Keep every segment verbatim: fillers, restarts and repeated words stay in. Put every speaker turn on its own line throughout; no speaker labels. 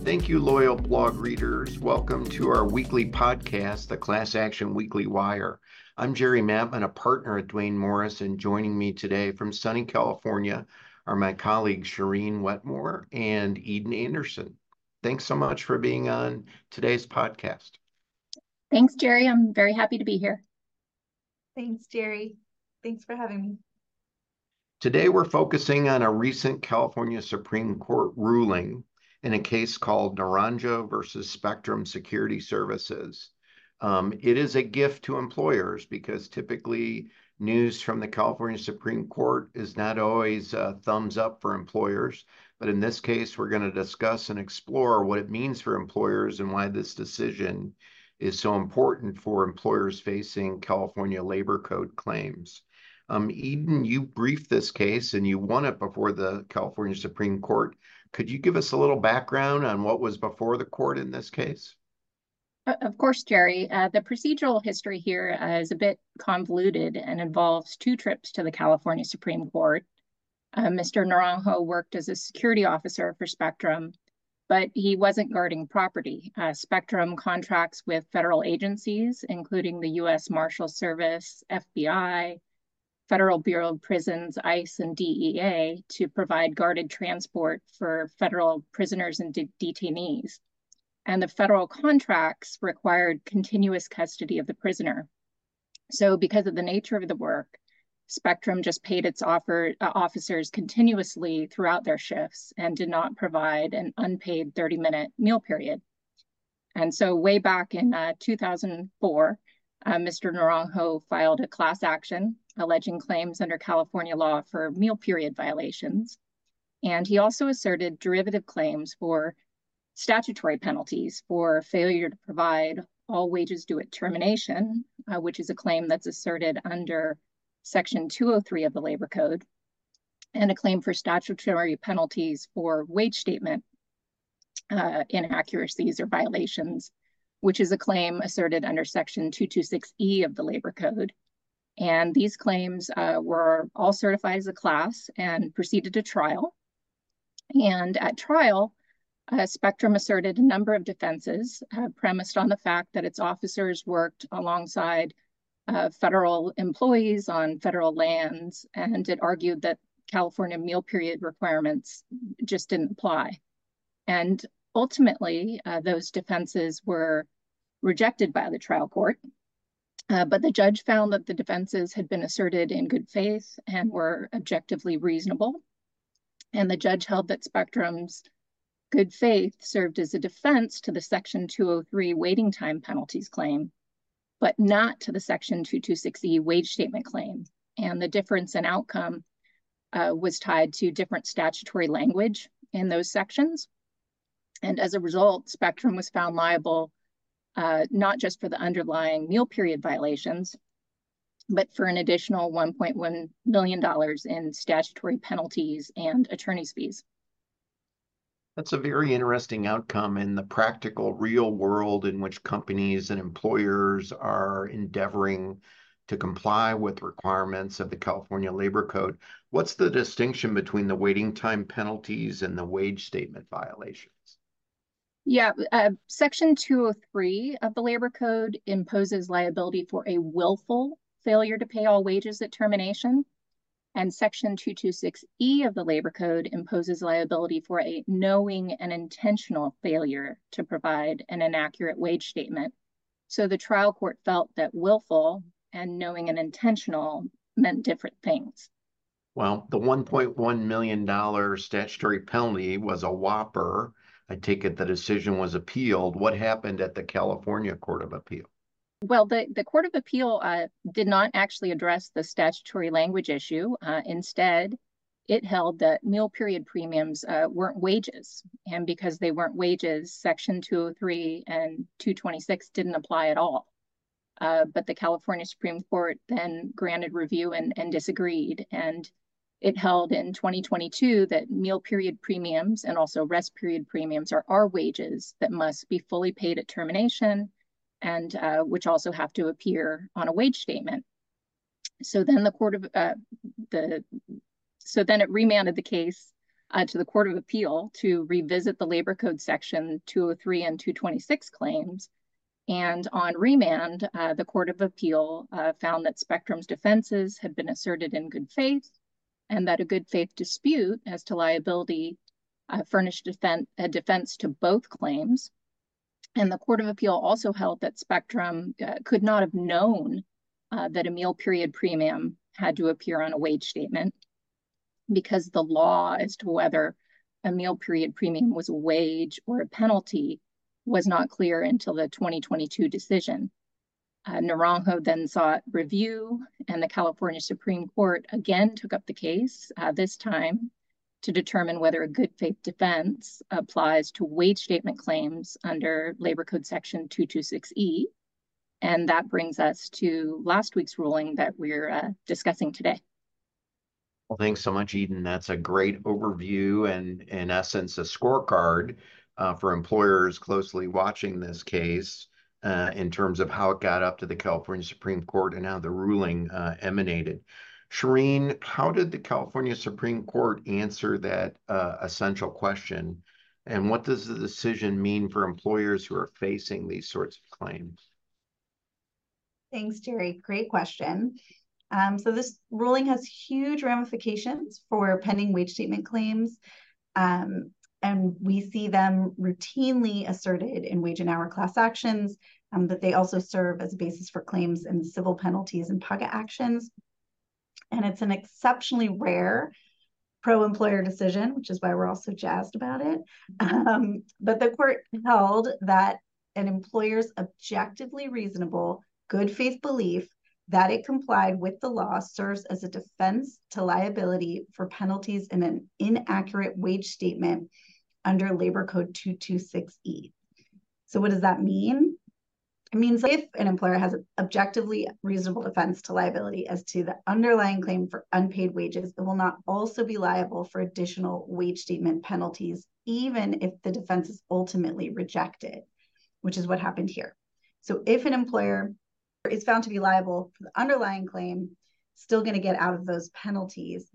Thank you, loyal blog readers. Welcome to our weekly podcast, the Class Action Weekly Wire. I'm Jerry Mattman, a partner at Duane Morris, and joining me today from sunny California are my colleagues Shireen Wetmore and Eden Anderson. Thanks so much for being on today's podcast.
Thanks, Jerry. I'm very happy to be here.
Thanks, Jerry. Thanks for having me.
Today, we're focusing on a recent California Supreme Court ruling in a case called Naranjo versus Spectrum Security Services. Um, it is a gift to employers because typically news from the California Supreme Court is not always a thumbs up for employers. But in this case, we're going to discuss and explore what it means for employers and why this decision is so important for employers facing California Labor Code claims. Um, Eden, you briefed this case and you won it before the California Supreme Court. Could you give us a little background on what was before the court in this case?
Of course, Jerry. Uh, the procedural history here uh, is a bit convoluted and involves two trips to the California Supreme Court. Uh, Mister Naranjo worked as a security officer for Spectrum, but he wasn't guarding property. Uh, Spectrum contracts with federal agencies, including the U S Marshal Service, F B I, Federal Bureau of Prisons, ICE, and D E A to provide guarded transport for federal prisoners and de detainees. And the federal contracts required continuous custody of the prisoner. So because of the nature of the work, Spectrum just paid its offer, uh, officers continuously throughout their shifts and did not provide an unpaid thirty minute meal period. And so way back in uh, two thousand four, uh, Mister Naranjo filed a class action alleging claims under California law for meal period violations. And he also asserted derivative claims for statutory penalties for failure to provide all wages due at termination, uh, which is a claim that's asserted under Section two oh three of the Labor Code, and a claim for statutory penalties for wage statement uh, inaccuracies or violations, which is a claim asserted under Section two twenty-six E of the Labor Code. And these claims uh, were all certified as a class and proceeded to trial. And at trial, uh, Spectrum asserted a number of defenses uh, premised on the fact that its officers worked alongside uh, federal employees on federal lands, and it argued that California meal period requirements just didn't apply. And ultimately, uh, those defenses were rejected by the trial court. Uh, but the judge found that the defenses had been asserted in good faith and were objectively reasonable. And the judge held that Spectrum's good faith served as a defense to the Section two oh three waiting time penalties claim, but not to the Section two twenty-six E wage statement claim. And the difference in outcome uh, was tied to different statutory language in those sections. And as a result, Spectrum was found liable Uh, not just for the underlying meal period violations, but for an additional one point one million dollars in statutory penalties and attorney's fees.
That's a very interesting outcome in the practical real world in which companies and employers are endeavoring to comply with requirements of the California Labor Code. What's the distinction between the waiting time penalties and the wage statement violations?
Yeah, uh, Section two oh three of the Labor Code imposes liability for a willful failure to pay all wages at termination. And Section two twenty-six E of the Labor Code imposes liability for a knowing and intentional failure to provide an inaccurate wage statement. So the trial court felt that willful and knowing and intentional meant different things.
Well, the one point one million dollars statutory penalty was a whopper. I take it the decision was appealed. What happened at the California Court of Appeal?
Well, the, the Court of Appeal uh, did not actually address the statutory language issue. Uh, instead, it held that meal period premiums uh, weren't wages. And because they weren't wages, Section two oh three and two twenty-six didn't apply at all. Uh, but the California Supreme Court then granted review and, and disagreed. And it held in twenty twenty-two that meal period premiums and also rest period premiums are, are wages that must be fully paid at termination, and uh, which also have to appear on a wage statement. So then the court of uh, the so then it remanded the case uh, to the Court of Appeal to revisit the Labor Code Section two oh three and two twenty-six claims. And on remand, uh, the Court of Appeal uh, found that Spectrum's defenses had been asserted in good faith, and that a good faith dispute as to liability uh, furnished defense, a defense to both claims. And the Court of Appeal also held that Spectrum uh, could not have known uh, that a meal period premium had to appear on a wage statement, because the law as to whether a meal period premium was a wage or a penalty was not clear until the twenty twenty-two decision. Uh, Naranjo then sought review, and the California Supreme Court again took up the case, uh, this time to determine whether a good faith defense applies to wage statement claims under Labor Code Section two twenty-six E. And that brings us to last week's ruling that we're uh, discussing today.
Well, thanks so much, Eden. That's a great overview and, in essence, a scorecard uh, for employers closely watching this case uh, in terms of how it got up to the California Supreme Court and how the ruling uh, emanated. Shireen, how did the California Supreme Court answer that uh, essential question? And what does the decision mean for employers who are facing these sorts of claims?
Thanks, Jerry. Great question. Um, so this ruling has huge ramifications for pending wage statement claims. Um, and we see them routinely asserted in wage and hour class actions, um, but they also serve as a basis for claims in civil penalties and PAGA actions. And it's an exceptionally rare pro-employer decision, which is why we're all so jazzed about it. Um, but the court held that an employer's objectively reasonable, good faith belief that it complied with the law serves as a defense to liability for penalties in an inaccurate wage statement under Labor Code two twenty-six E. So what does that mean? It means if an employer has an objectively reasonable defense to liability as to the underlying claim for unpaid wages, it will not also be liable for additional wage statement penalties, even if the defense is ultimately rejected, which is what happened here. So if an employer is found to be liable for the underlying claim, still going to get out of those penalties,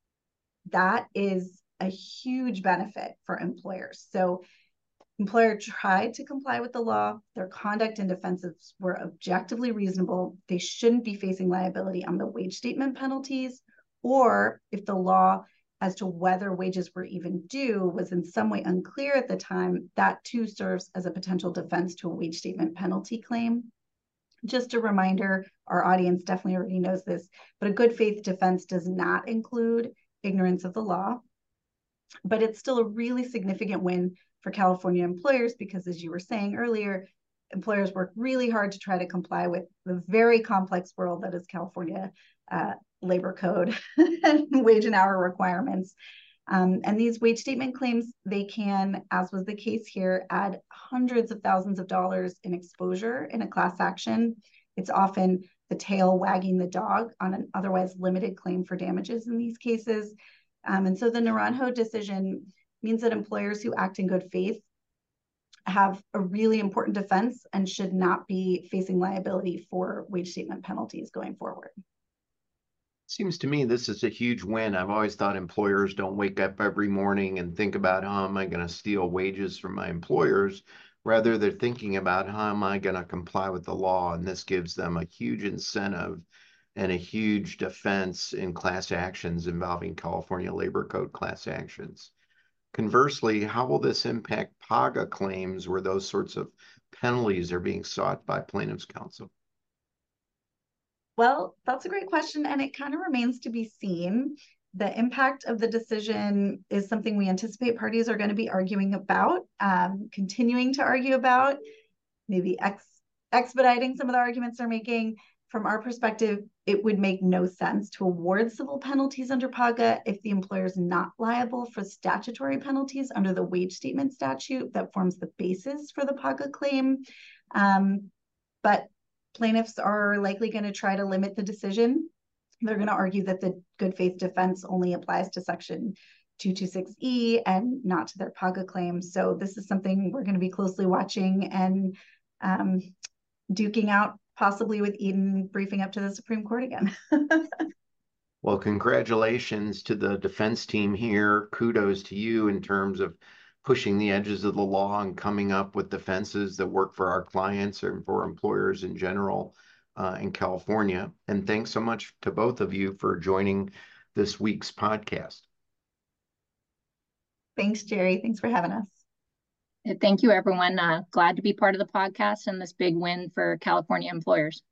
that is a huge benefit for employers. So employer tried to comply with the law. Their conduct and defenses were objectively reasonable. They shouldn't be facing liability on the wage statement penalties, or if the law as to whether wages were even due was in some way unclear at the time, that too serves as a potential defense to a wage statement penalty claim. Just a reminder, our audience definitely already knows this, but a good faith defense does not include ignorance of the law. But it's still a really significant win for California employers because, as you were saying earlier, employers work really hard to try to comply with the very complex world that is California uh, labor code and wage and hour requirements. Um, and these wage statement claims, they can, as was the case here, add hundreds of thousands of dollars in exposure in a class action. It's often the tail wagging the dog on an otherwise limited claim for damages in these cases. Um, and so the Naranjo decision means that employers who act in good faith have a really important defense and should not be facing liability for wage statement penalties going forward.
Seems to me this is a huge win. I've always thought employers don't wake up every morning and think about how am I going to steal wages from my employers. Rather, they're thinking about how am I going to comply with the law, and this gives them a huge incentive and a huge defense in class actions involving California Labor Code class actions. Conversely, how will this impact PAGA claims where those sorts of penalties are being sought by plaintiffs' counsel?
Well, that's a great question, and it kind of remains to be seen. The impact of the decision is something we anticipate parties are going to be arguing about, um, continuing to argue about, maybe ex expediting some of the arguments they're making. From our perspective, it would make no sense to award civil penalties under PAGA if the employer is not liable for statutory penalties under the wage statement statute that forms the basis for the PAGA claim. Um, but plaintiffs are likely going to try to limit the decision. They're going to argue that the good faith defense only applies to Section two twenty-six E and not to their PAGA claims. So this is something we're going to be closely watching and um, duking out, possibly with Eden briefing up to the Supreme Court again.
Well, congratulations to the defense team here. Kudos to you in terms of pushing the edges of the law and coming up with defenses that work for our clients and for employers in general uh, in California. And thanks so much to both of you for joining this week's podcast.
Thanks, Jerry. Thanks for having us.
Thank you, everyone. Uh, glad to be part of the podcast and this big win for California employers.